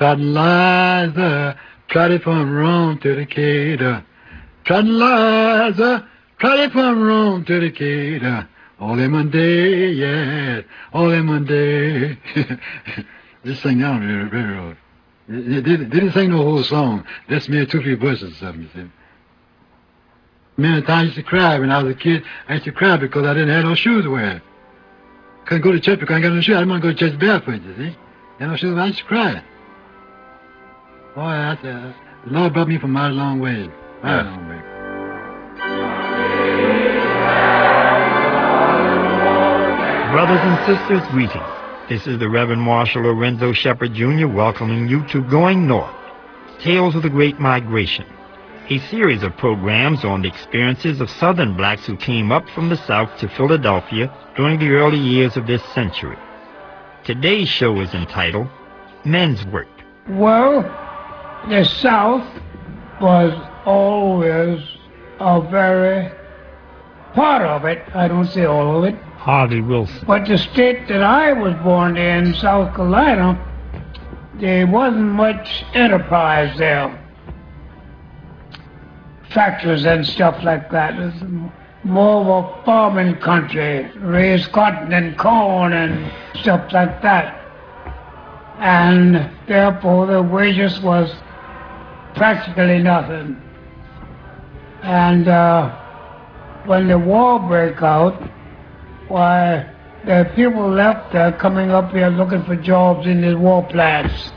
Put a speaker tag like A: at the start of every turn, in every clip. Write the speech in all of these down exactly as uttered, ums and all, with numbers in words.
A: Trotting Liza, trotted from Rome to Decatur. Trotting Liza, trotted from Rome to Decatur. All in one day, yes, all in one day. Just sing down the railroad. They didn't, didn't sing the whole song. Just mere two, three verses of them, you see. Many times I used to cry when I was a kid. I used to cry because I didn't have no shoes to wear. Couldn't go to church because I didn't got no shoes. I didn't want to go to church barefoot, you see. I had no shoes, I used to cry. Boy, I said, the Lord brought me from a long way. A yeah. long way.
B: Brothers and sisters, greetings. This is the Reverend Marshall Lorenzo Shepard, Junior welcoming you to Going North, Tales of the Great Migration, a series of programs on the experiences of Southern blacks who came up from the South to Philadelphia during the early years of this century. Today's show is entitled Men's Work.
C: Well, the South was always a very part of it. I don't say all of it.
B: Harvey Wilson.
C: But the state that I was born in, South Carolina, there wasn't much enterprise there. Factories and stuff like that. It was more of a farming country, raised cotton and corn and stuff like that. And therefore the wages was practically nothing. And uh, when the war broke out, why, the people left there coming up here looking for jobs in the war plants.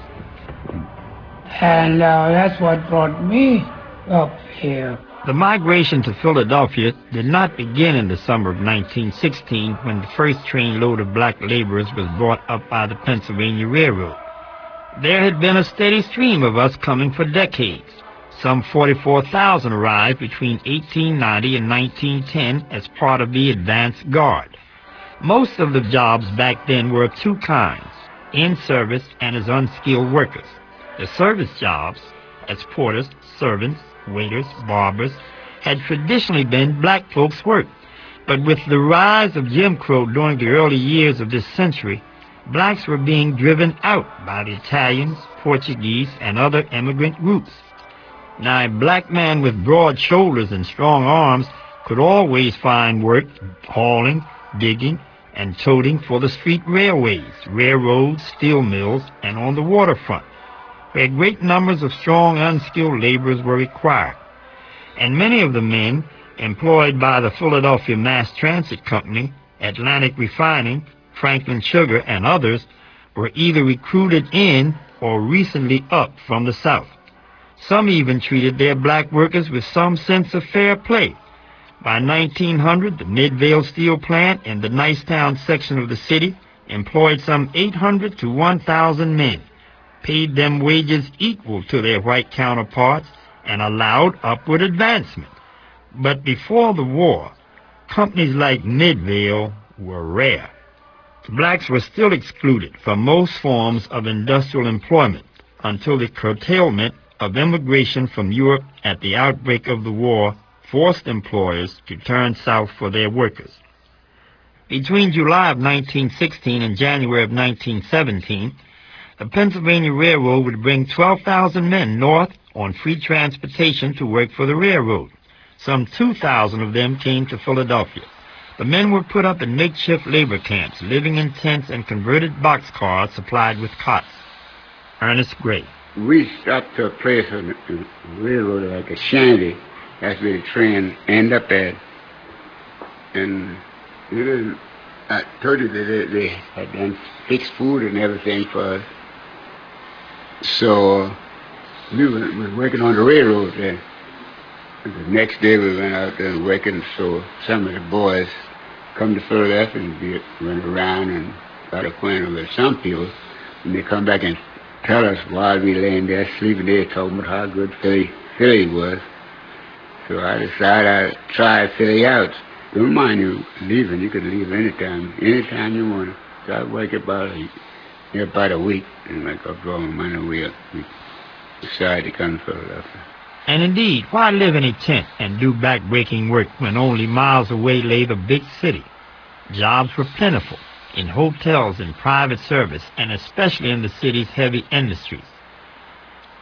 C: And uh, that's what brought me up here.
B: The migration to Philadelphia did not begin in the summer of nineteen sixteen when the first trainload of black laborers was brought up by the Pennsylvania Railroad. There had been a steady stream of us coming for decades. Some forty-four thousand arrived between eighteen ninety and nineteen ten as part of the advance guard. Most of the jobs back then were of two kinds, in service and as unskilled workers. The service jobs, as porters, servants, waiters, barbers, had traditionally been black folks' work. But with the rise of Jim Crow during the early years of this century, blacks were being driven out by the Italians, Portuguese, and other immigrant groups. Now, a black man with broad shoulders and strong arms could always find work hauling, digging, and toting for the street railways, railroads, steel mills, and on the waterfront, where great numbers of strong, unskilled laborers were required. And many of the men employed by the Philadelphia Mass Transit Company, Atlantic Refining, Franklin Sugar, and others were either recruited in or recently up from the South. Some even treated their black workers with some sense of fair play. By nineteen hundred, the Midvale Steel Plant in the Nicetown section of the city employed some eight hundred to one thousand men, paid them wages equal to their white counterparts, and allowed upward advancement. But before the war, companies like Midvale were rare. Blacks were still excluded from most forms of industrial employment until the curtailment of immigration from Europe at the outbreak of the war forced employers to turn south for their workers. Between July of nineteen sixteen and January of nineteen seventeen, the Pennsylvania Railroad would bring twelve thousand men north on free transportation to work for the railroad. Some two thousand of them came to Philadelphia. The men were put up in makeshift labor camps, living in tents and converted boxcars supplied with cots. Ernest Gray.
D: We stopped to a place on the railroad like a shanty. That's where the train end up at. And you know, I told you that they, they had done fixed food and everything for us. So we were, were working on the railroad there. And the next day we went out there and working, so some of the boys come to Philadelphia and be, run around and got acquainted with some people. And they come back and tell us while we laying there sleeping, they talking about how good Philly, Philly was. So I decided I'd try Philly out. Don't mind you leaving. You could leave anytime, anytime you want. So I work about a, about a week, and like I draw my money, we, we decided to come to Philadelphia.
B: And indeed, why live in a tent and do back-breaking work when only miles away lay the big city? Jobs were plentiful in hotels and private service, and especially in the city's heavy industries.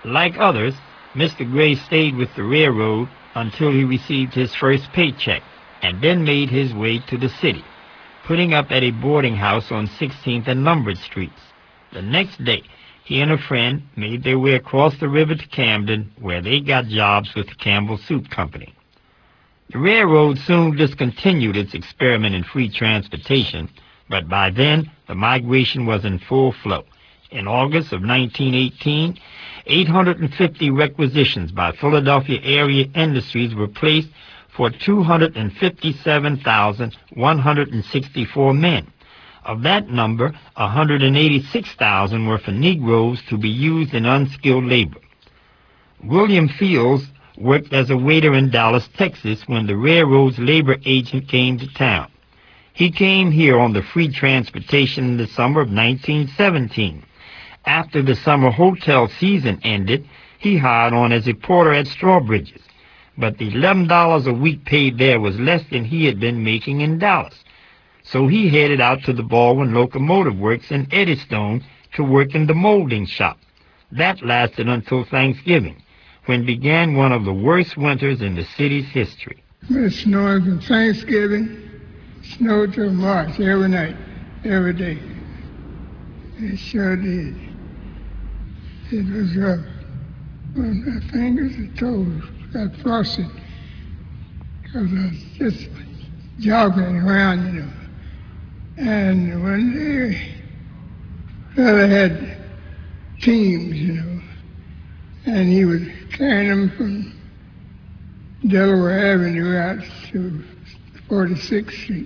B: Like others, Mister Gray stayed with the railroad until he received his first paycheck, and then made his way to the city, putting up at a boarding house on sixteenth and Lombard Streets. The next day, he and a friend made their way across the river to Camden, where they got jobs with the Campbell Soup Company. The railroad soon discontinued its experiment in free transportation, but by then the migration was in full flow. In August of nineteen eighteen, eight hundred fifty requisitions by Philadelphia area industries were placed for two hundred fifty-seven thousand one hundred sixty-four men. Of that number, one hundred eighty-six thousand were for Negroes to be used in unskilled labor. William Fields worked as a waiter in Dallas, Texas, when the railroad's labor agent came to town. He came here on the free transportation in the summer of nineteen seventeen. After the summer hotel season ended, he hired on as a porter at Strawbridge's, but the eleven dollars a week paid there was less than he had been making in Dallas. So he headed out to the Baldwin Locomotive Works in Eddystone to work in the molding shop. That lasted until Thanksgiving, when began one of the worst winters in the city's history.
E: It snowed from Thanksgiving, snowed till March, every night, every day. It sure did. It was rough. On my fingers and toes got frosted because I was just jogging around, you know. And one day, brother had teams, you know, and he was carrying them from Delaware Avenue out to forty-sixth Street.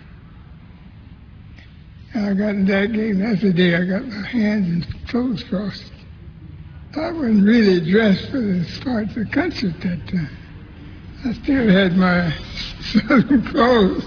E: And I got in that game. That's the day I got my hands and toes frosted. I wasn't really dressed for this part of the country at that time. I still had my southern clothes.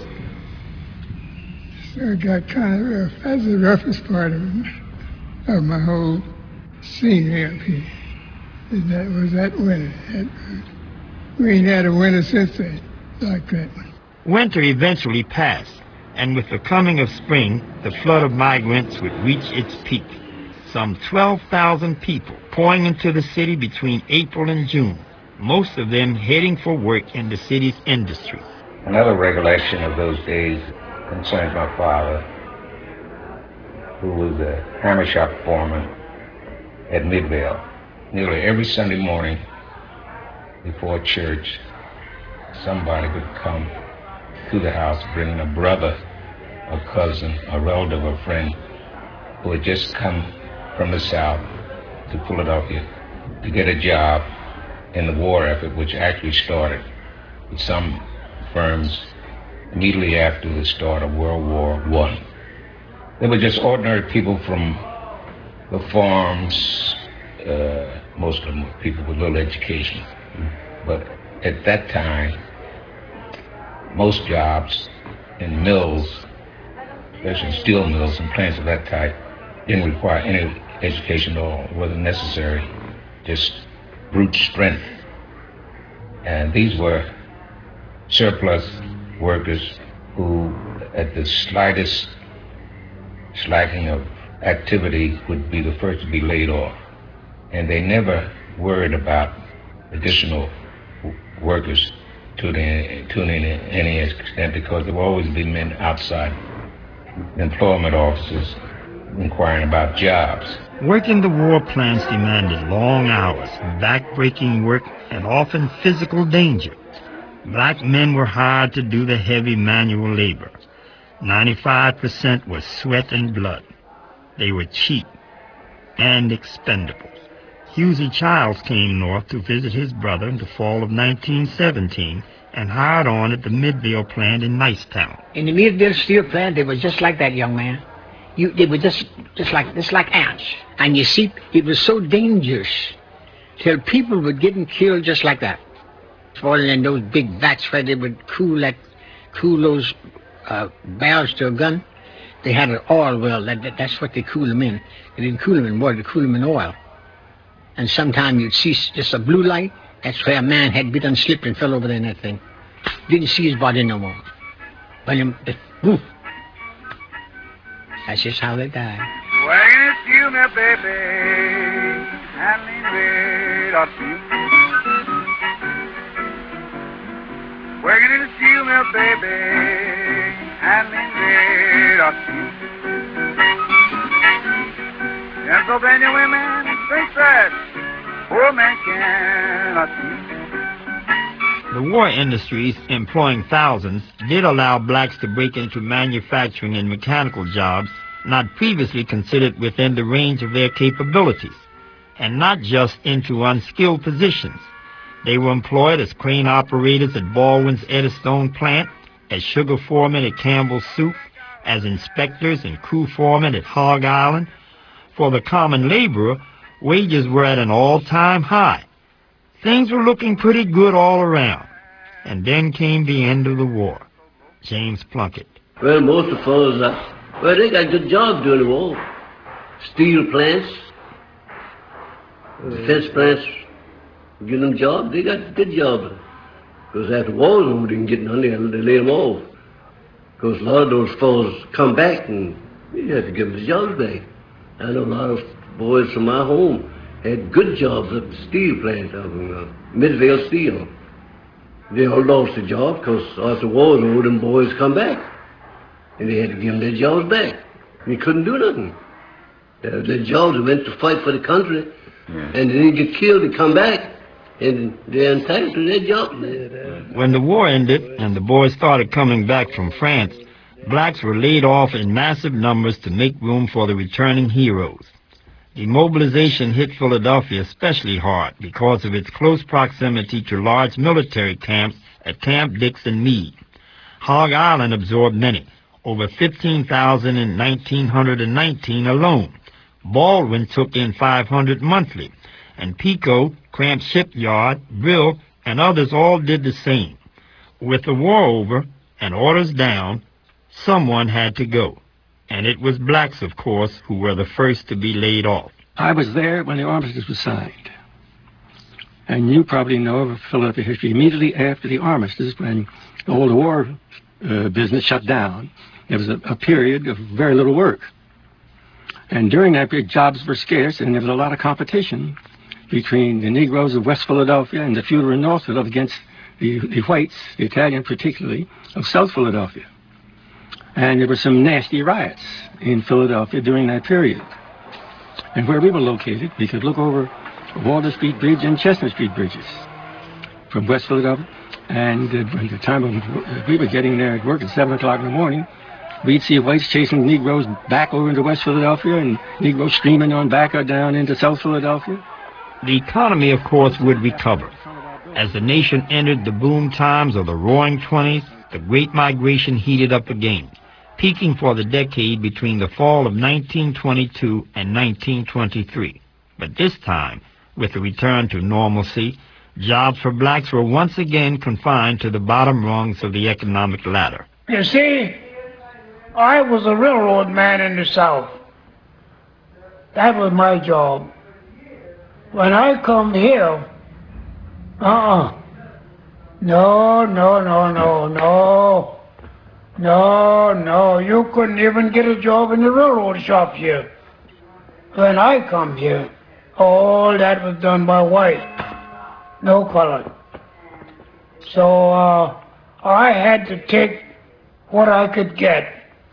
E: So it got kind of rough. That's the roughest part of, of my whole scenery up here. That was that winter. That, we ain't had a winter since then like that one.
B: Winter eventually passed, and with the coming of spring, the flood of migrants would reach its peak. Some twelve thousand people pouring into the city between April and June, most of them heading for work in the city's industry.
F: Another recollection of those days concerns my father, who was a hammer shop foreman at Midvale. Nearly every Sunday morning before church, somebody would come to the house bringing a brother, a cousin, a relative, a friend who had just come from the South to Philadelphia to get a job in the war effort, which actually started with some firms immediately after the start of World War One. They were just ordinary people from the farms, uh, most of them were people with little education. But at that time, most jobs in mills, especially steel mills and plants of that type, didn't require any education at all. It wasn't necessary, just brute strength. And these were surplus workers who, at the slightest slacking of activity, would be the first to be laid off. And they never worried about additional workers to, the, to any, any extent, because there will always be men outside employment offices inquiring about jobs.
B: Work in the war plants demanded long hours, back-breaking work, and often physical danger. Black men were hired to do the heavy manual labor. ninety-five percent was sweat and blood. They were cheap and expendable. Husey Childs came north to visit his brother in the fall of nineteen seventeen and hired on at the Midvale plant in Nicetown.
G: In the Midvale steel plant, they were just like that, young man. You, they were just, just like, just like ants. And you see, it was so dangerous till people were getting killed just like that. Falling in those big vats where they would cool that, cool those uh, barrels to a gun. They had an oil well. That, that, that's what they cool them in. They didn't cool them in water. They cool them in oil. And sometimes you'd see just a blue light. That's where a man had been slipped and fell over there in that thing. Didn't see his body no more. But him, the, whoo. That's just how they died.
H: Wagging his tail now, baby. handling weight or two. Working in the steel mill, baby, handling weight or two. Pennsylvania women, princess, poor man cannot see.
B: The war industries, employing thousands, did allow blacks to break into manufacturing and mechanical jobs not previously considered within the range of their capabilities, and not just into unskilled positions. They were employed as crane operators at Baldwin's Eddystone plant, as sugar foremen at Campbell's Soup, as inspectors and crew foremen at Hog Island. For the common laborer, wages were at an all-time high. Things were looking pretty good all around. And then came the end of the war. James Plunkett.
I: Well, most of us, uh, well, they got good jobs during the war. Steel plants, defense plants, giving them jobs. They got good jobs. Because after the war, they didn't get none, they laid them off. Because a lot of those fellows come back and you have to give them the jobs back. I know a lot of boys from my home had good jobs at the steel plant up in uh, Midvale Steel. They all lost the job because after the war, all them boys come back. And they had to give them their jobs back. They couldn't do nothing. Uh, their jobs went to fight for the country, yeah. And they didn't get killed, they come back, and they're entitled to their job.
B: When the war ended and the boys started coming back from France, blacks were laid off in massive numbers to make room for the returning heroes. Demobilization hit Philadelphia especially hard because of its close proximity to large military camps at Camp Dix and Meade. Hog Island absorbed many, over fifteen thousand in nineteen nineteen alone. Baldwin took in five hundred monthly, and Pico, Cramp Shipyard, Brill, and others all did the same. With the war over and orders down, someone had to go. And it was blacks, of course, who were the first to be laid off.
J: I was there when the armistice was signed. And you probably know of Philadelphia history. Immediately after the armistice, when all the war uh, business shut down, there was a, a period of very little work. And during that period, jobs were scarce, and there was a lot of competition between the Negroes of West Philadelphia and the feudal in North Philadelphia against the, the whites, the Italian particularly, of South Philadelphia. And there were some nasty riots in Philadelphia during that period. And where we were located, we could look over Walter Street Bridge and Chestnut Street bridges from West Philadelphia. And uh, by the time of, we were getting there at work at seven o'clock in the morning, we'd see whites chasing Negroes back over into West Philadelphia and Negroes streaming on back or down into South Philadelphia.
B: The economy, of course, would recover. As the nation entered the boom times of the Roaring Twenties, the Great Migration heated up again, peaking for the decade between the fall of nineteen twenty-two and nineteen twenty-three. But this time, with the return to normalcy, jobs for blacks were once again confined to the bottom rungs of the economic ladder.
C: You see, I was a railroad man in the South. That was my job. When I come here, uh-uh. No, no, no, no, no. No, no, you couldn't even get a job in the railroad shop here. When I come here, all that was done by white, no color. So uh, I had to take what I could get.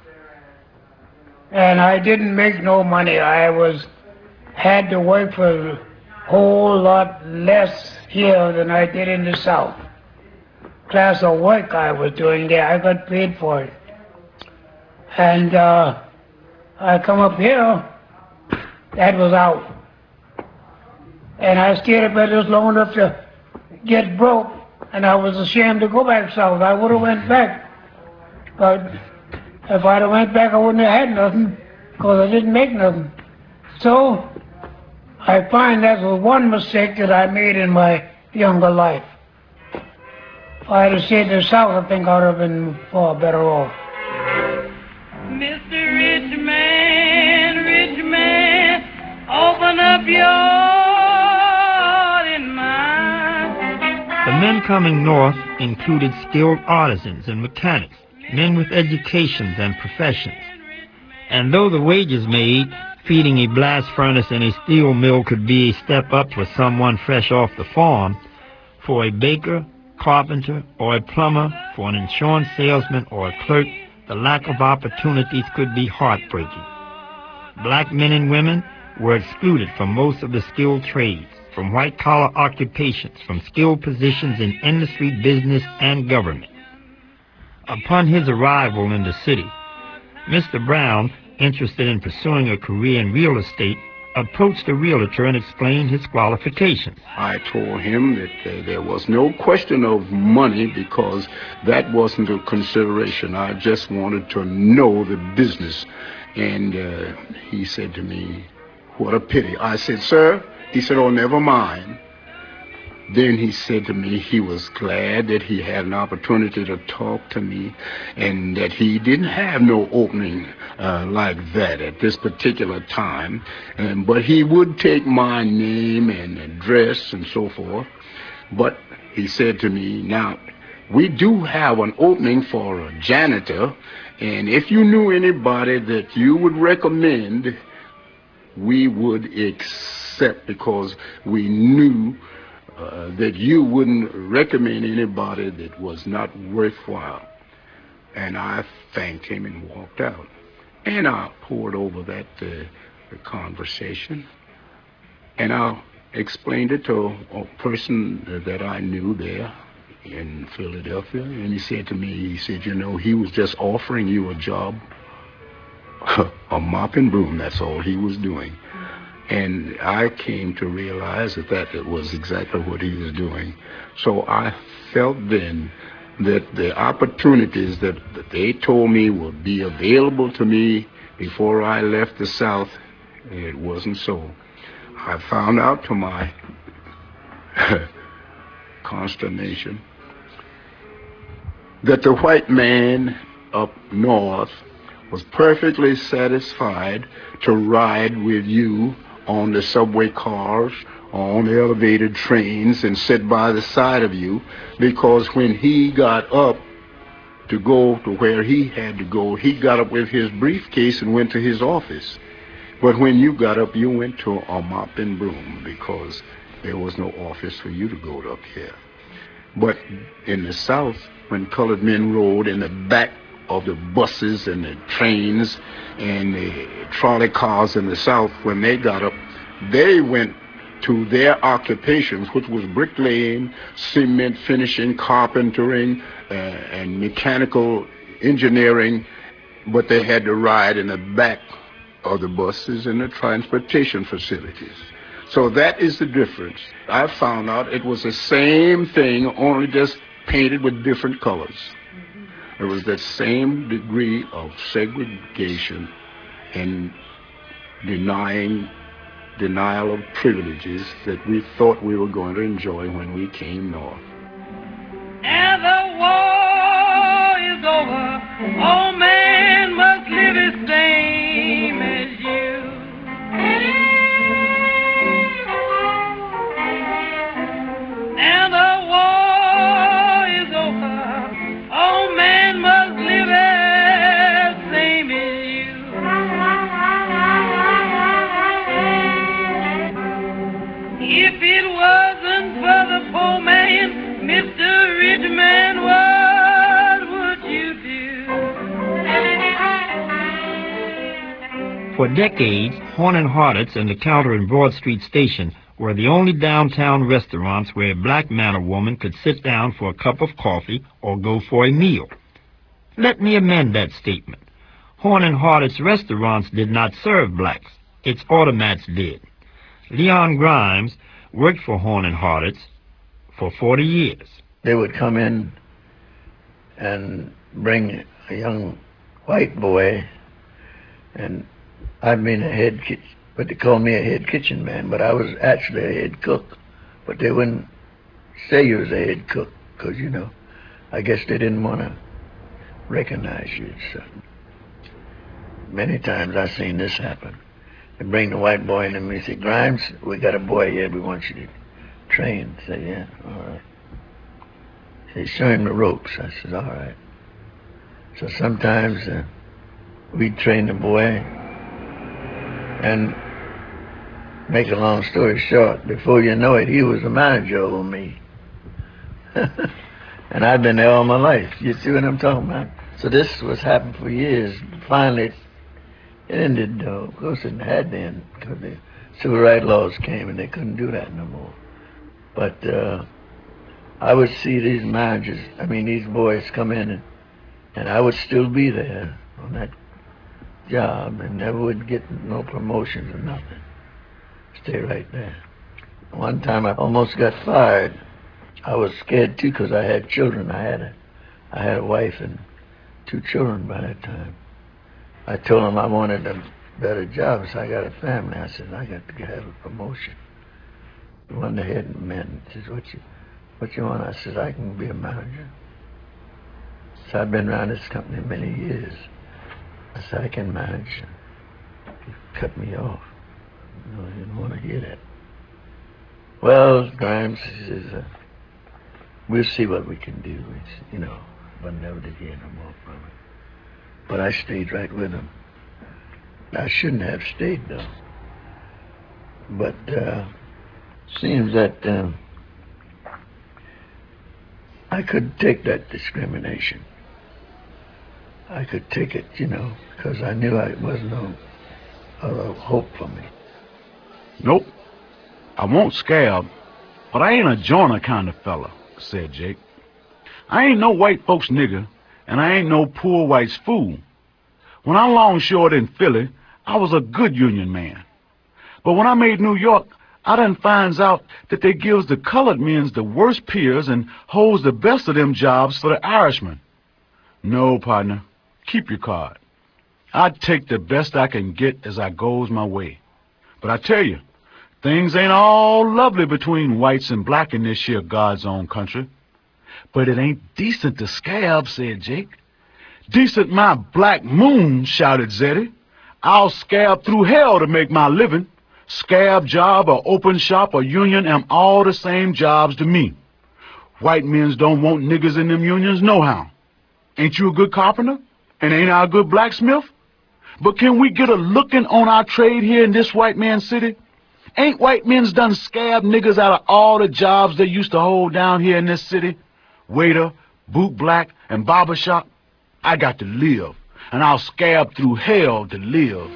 C: And I didn't make no money. I was had to work for a whole lot less here than I did in the South. Class of work I was doing there, I got paid for it. And uh, I come up here, that was out. And I stayed up there just long enough to get broke, and I was ashamed to go back south. I would have went back. But if I'd have went back, I wouldn't have had nothing, because I didn't make nothing. So I find that was one mistake that I made in my younger life. If I had stayed in the South, I think I would have been far better off.
K: Mister Rich Man, Rich Man, open up your heart and mind.
B: The men coming north included skilled artisans and mechanics, men with educations and professions. And though the wages made Feeding a blast furnace in a steel mill could be a step up for someone fresh off the farm. For a baker, carpenter, or a plumber, for an insurance salesman or a clerk, the lack of opportunities could be heartbreaking. Black men and women were excluded from most of the skilled trades, from white-collar occupations, from skilled positions in industry, business, and government. Upon his arrival in the city, Mister Brown, interested in pursuing a career in real estate, approached the realtor and explained his qualifications.
L: I told him that uh, there was no question of money because that wasn't a consideration. I just wanted to know the business. And uh, he said to me, "What a pity." I said, "Sir," he said, "oh, never mind." Then he said to me he was glad that he had an opportunity to talk to me and that he didn't have no opening uh, like that at this particular time. And, but he would take my name and address and so forth. But he said to me, "Now, we do have an opening for a janitor, and if you knew anybody that you would recommend, we would accept, because we knew Uh, that you wouldn't recommend anybody that was not worthwhile." And I thanked him and walked out. And I poured over that uh, the conversation, and I explained it to a person that I knew there in Philadelphia. And he said to me, he said, "You know, he was just offering you a job, a mop and broom. That's all he was doing." And I came to realize that that was exactly what he was doing. So I felt then that the opportunities that, that they told me would be available to me before I left the South, it wasn't so. I found out, to my consternation, that the white man up north was perfectly satisfied to ride with you on the subway cars, on the elevated trains, and sit by the side of you, because when he got up to go to where he had to go, he got up with his briefcase and went to his office. But when you got up, you went to a mop and broom, because there was no office for you to go up here. But in the South, when colored men rode in the back of the buses and the trains and the trolley cars in the South, when they got up, they went to their occupations, which was bricklaying, cement finishing, carpentering, uh, and mechanical engineering, but they had to ride in the back of the buses and the transportation facilities. So that is the difference. I found out it was the same thing, only just painted with different colors. There was that same degree of segregation and denying, denial of privileges that we thought we were going to enjoy when we came north.
K: And the war is over, all man must live the same as you. And the war is over, all man must live the same as you. If it wasn't for the poor man, Mister Rich Man, what would you do?
B: For decades, Horn and Hardett's and the Counter and Broad Street Station were the only downtown restaurants where a black man or woman could sit down for a cup of coffee or go for a meal. Let me amend that statement. Horn and Hardett's restaurants did not serve blacks. Its automats did. Leon Grimes worked for Horn and Hardett's for forty years.
M: They would come in and bring a young white boy, and I'd been a head kitchen, but they called me a head kitchen man, but I was actually a head cook. But they wouldn't say you was a head cook, because, you know, I guess they didn't want to recognize you. So many times I've seen this happen. They bring the white boy in and we say, "Grimes, we got a boy here we want you to train." I say, "Yeah, all right." They show him the ropes. I said, "All right." So sometimes uh, we'd train the boy, And make a long story short, before you know it, he was the manager over me. And I've been there all my life. You see what I'm talking about? So this was happening for years. Finally, it ended, though. Of course, it had to end because the civil rights laws came and they couldn't do that no more. But uh, I would see these managers, I mean, these boys come in, and, and I would still be there on that job and never would get no promotions or nothing. Stay right there. One time I almost got fired. I was scared too because I had children. I had a, I had a wife and two children by that time. I told them I wanted a better job, so I got a family. I said, I got to have a promotion. One of the head men says, what you, what you want? I said, I can be a manager. So I've been around this company many years. I said, I can manage. He cut me off. No, I didn't want to hear that. Well, Grimes, he says, uh, we'll see what we can do. It's, you know, but never did hear no more from him. But I stayed right with him. I shouldn't have stayed, though. But uh, seems that uh, I could take that discrimination. I could take it, you know, because I knew I wasn't no other hope for me.
N: Nope. I won't scab, but I ain't a joiner kind of fella, said Jake. I ain't no white folks nigger, and I ain't no poor white's fool. When I longshored in Philly, I was a good union man. But when I made New York, I done finds out that they gives the colored men's the worst peers and holds the best of them jobs for the Irishmen. No, partner, keep your card. I'd take the best I can get as I goes my way. But I tell you, things ain't all lovely between whites and black in this here God's own country. But it ain't decent to scab, said Jake. Decent my black moon, shouted Zeddy. I'll scab through hell to make my living. Scab job or open shop or union am all the same jobs to me. White men's don't want niggers in them unions nohow. Ain't you a good carpenter? And ain't I a good blacksmith? But can we get a looking on our trade here in this white man's city? Ain't white men's done scab niggers out of all the jobs they used to hold down here in this city? Waiter, boot black, and barber shop? I got to live, and I'll scab through hell to live.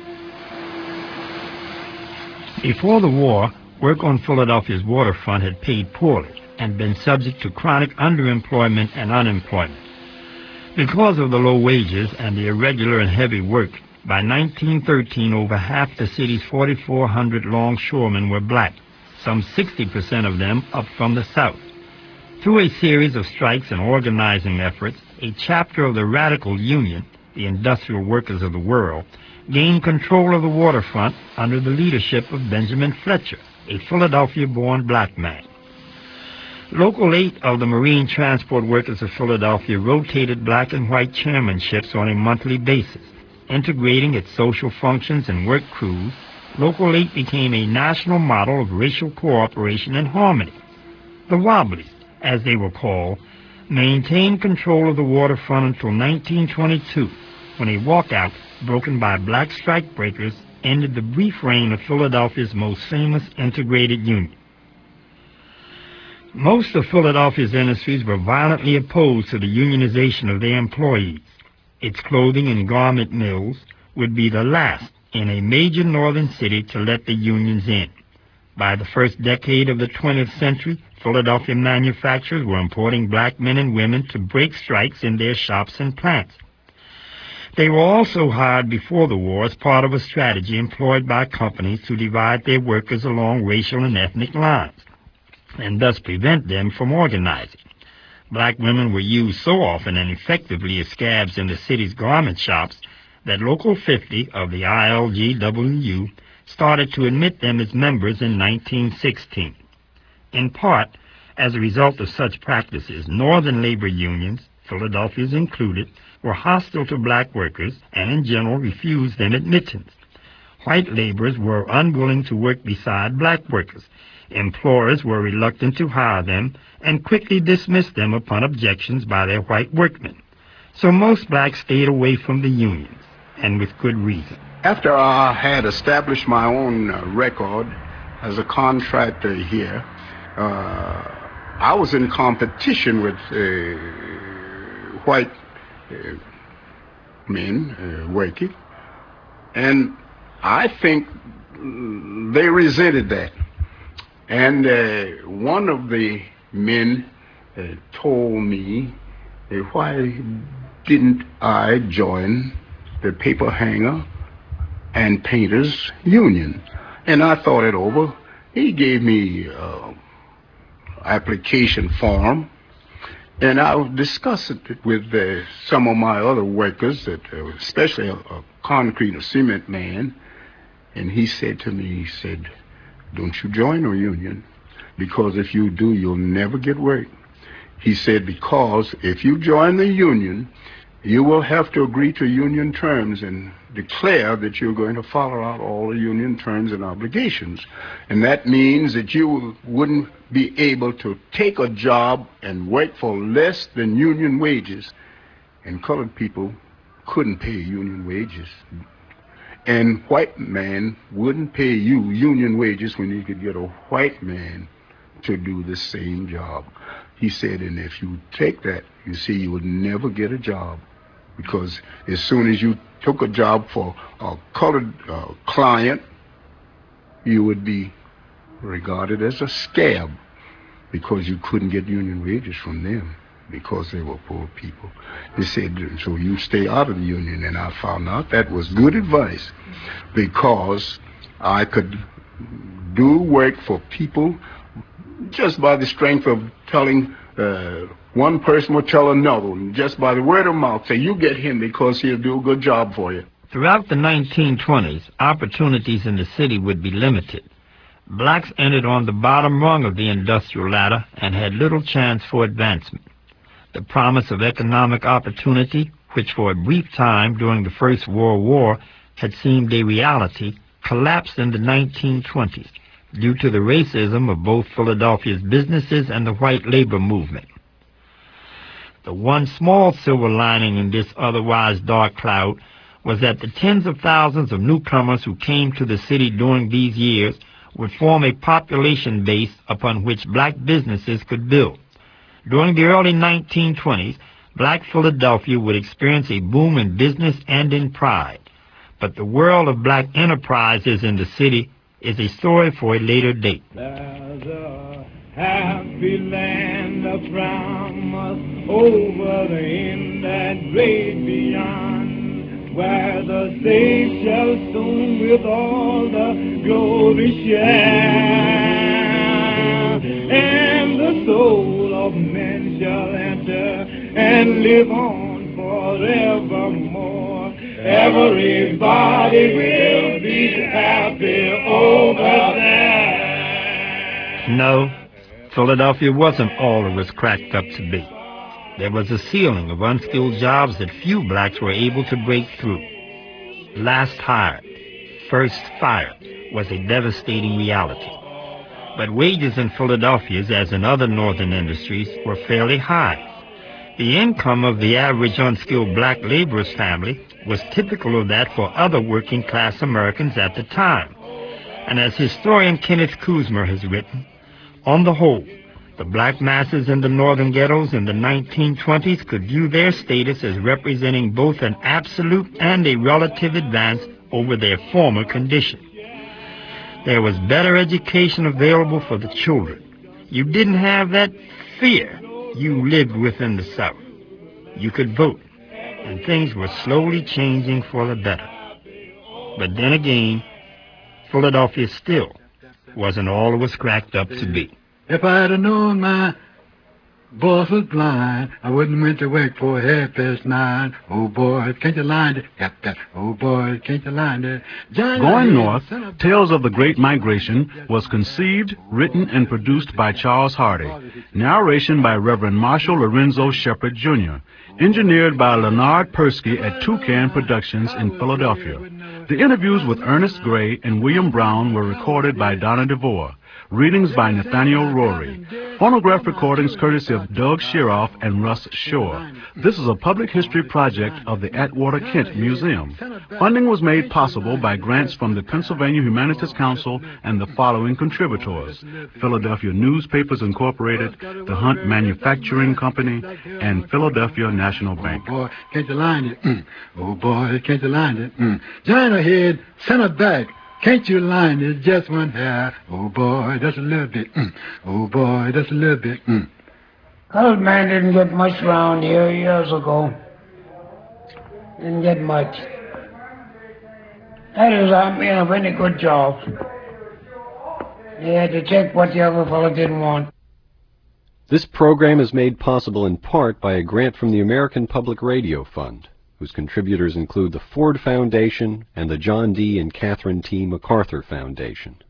B: Before the war, work on Philadelphia's waterfront had paid poorly and been subject to chronic underemployment and unemployment. Because of the low wages and the irregular and heavy work, by nineteen thirteen, over half the city's forty-four hundred longshoremen were black, some sixty percent of them up from the South. Through a series of strikes and organizing efforts, a chapter of the Radical Union, the Industrial Workers of the World, gained control of the waterfront under the leadership of Benjamin Fletcher, a Philadelphia-born black man. Local eight of the Marine Transport Workers of Philadelphia rotated black and white chairmanships on a monthly basis. Integrating its social functions and work crews, Local eight became a national model of racial cooperation and harmony. The Wobblies, as they were called, maintained control of the waterfront until nineteen twenty-two, when a walkout broken by black strikebreakers ended the brief reign of Philadelphia's most famous integrated union. Most of Philadelphia's industries were violently opposed to the unionization of their employees. Its clothing and garment mills would be the last in a major northern city to let the unions in. By the first decade of the twentieth century, Philadelphia manufacturers were importing black men and women to break strikes in their shops and plants. They were also hired before the war as part of a strategy employed by companies to divide their workers along racial and ethnic lines, and thus prevent them from organizing. Black women were used so often and effectively as scabs in the city's garment shops that Local fifty of the I L G W U started to admit them as members in nineteen sixteen. In part, as a result of such practices, northern labor unions, Philadelphia's included, were hostile to black workers and in general refused them admittance. White laborers were unwilling to work beside black workers. Employers were reluctant to hire them and quickly dismissed them upon objections by their white workmen. So most blacks stayed away from the unions, and with good reason.
L: After I had established my own uh, record as a contractor here, uh, I was in competition with uh, white uh, men uh, working, and I think they resented that. And uh, one of the men uh, told me, uh, why didn't I join the paper hanger and painters union? And I thought it over. He gave me an application form, and I discussed it with uh, some of my other workers, that, uh, especially a, a concrete or cement man. And he said to me, he said, don't you join a union, because if you do, you'll never get work. He said, because if you join the union, you will have to agree to union terms and declare that you're going to follow out all the union terms and obligations. And that means that you wouldn't be able to take a job and work for less than union wages. And colored people couldn't pay union wages. And white man wouldn't pay you union wages when you could get a white man to do the same job. He said, and if you take that, you see, you would never get a job, because as soon as you took a job for a colored uh, client, you would be regarded as a scab, because you couldn't get union wages from them, because they were poor people. They said, so you stay out of the union. And I found out that was good advice, because I could do work for people just by the strength of telling, uh, one person will tell another, and just by the word of mouth, say, you get him because he'll do a good job for you.
B: Throughout the nineteen twenties, opportunities in the city would be limited. Blacks entered on the bottom rung of the industrial ladder and had little chance for advancement. The promise of economic opportunity, which for a brief time during the First World War had seemed a reality, collapsed in the nineteen twenties due to the racism of both Philadelphia's businesses and the white labor movement. The one small silver lining in this otherwise dark cloud was that the tens of thousands of newcomers who came to the city during these years would form a population base upon which black businesses could build. During the early nineteen twenties, black Philadelphia would experience a boom in business and in pride. But the world of black enterprises in the city is a story for a later date.
K: There's a happy land of promise over in that great beyond, where the saints shall soon with all the glory share, and the soul of men shall enter and live on forevermore. Everybody will be happy over there.
B: No, Philadelphia wasn't all it was cracked up to be. There was a ceiling of unskilled jobs that few blacks were able to break through. Last hired, first fired was a devastating reality. But wages in Philadelphia, as in other northern industries, were fairly high. The income of the average unskilled black laborer's family was typical of that for other working-class Americans at the time. And as historian Kenneth Kuzma has written, on the whole, the black masses in the northern ghettos in the nineteen twenties could view their status as representing both an absolute and a relative advance over their former condition. There was better education available for the children. You didn't have that fear. You lived within the South. You could vote, and things were slowly changing for the better. But then again, Philadelphia still wasn't all it was cracked up to be.
A: If I had known my boss was blind, I wouldn't went to work for half past nine. Oh, boys, can't you line it? Yep, yep. Oh, boys, can't you line it?
N: Going North, Tales of the Great Migration was conceived, written, and produced by Charles Hardy. Narration by Reverend Marshall Lorenzo Shepard, Junior Engineered by Leonard Persky at Toucan Productions in Philadelphia. The interviews with Ernest Gray and William Brown were recorded by Donna DeVore. Readings by Nathaniel Rory. Phonograph recordings courtesy of Doug Sheroff and Russ Shore. This is a public history project of the Atwater Kent Museum. Funding was made possible by grants from the Pennsylvania Humanities Council and the following contributors: Philadelphia Newspapers Incorporated, the Hunt Manufacturing Company, and Philadelphia National Bank.
A: Oh boy, can't you line it? Mm. Oh boy, can't you line it? Mm. Giant ahead, center back. Can't you line it just one hair? Oh boy, that's a little bit. Mm. Oh boy, that's a little bit. Mm.
C: Colored man didn't get much around here years ago. Didn't get much. That is, I mean, of any good job. They had to take what the other fellow didn't want.
O: This program is made possible in part by a grant from the American Public Radio Fund, whose contributors include the Ford Foundation and the John D. and Catherine T. MacArthur Foundation.